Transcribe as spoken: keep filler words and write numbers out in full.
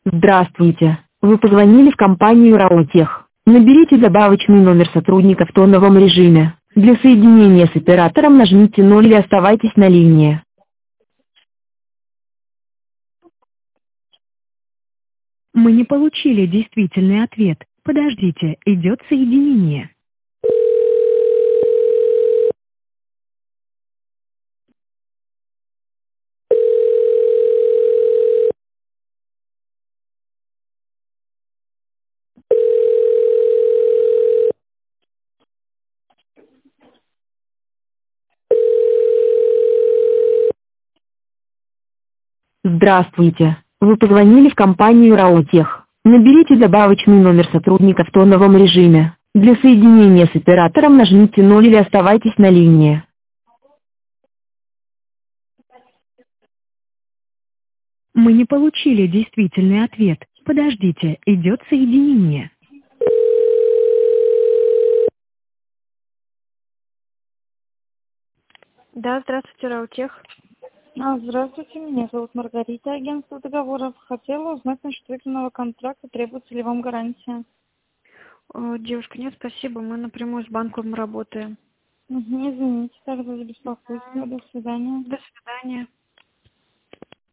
Здравствуйте. Вы позвонили в компанию Раотех. Наберите добавочный номер сотрудника в тоновом режиме. Для соединения с оператором нажмите ноль или оставайтесь на линии. Мы не получили действительный ответ. Подождите, идет соединение. Здравствуйте. Вы позвонили в компанию Раотех. Наберите добавочный номер сотрудника в тоновом режиме. Для соединения с оператором нажмите ноль или оставайтесь на линии. Мы не получили действительный ответ. Подождите, идет соединение. Да, здравствуйте, Раутех. А, Здравствуйте, меня зовут Маргарита, агентство договоров. Хотела узнать насчет выданного контракта, требуется ли вам гарантия. О, девушка, нет, спасибо, мы напрямую с банком работаем. Угу, извините, тогда за беспокойство. До свидания. До свидания.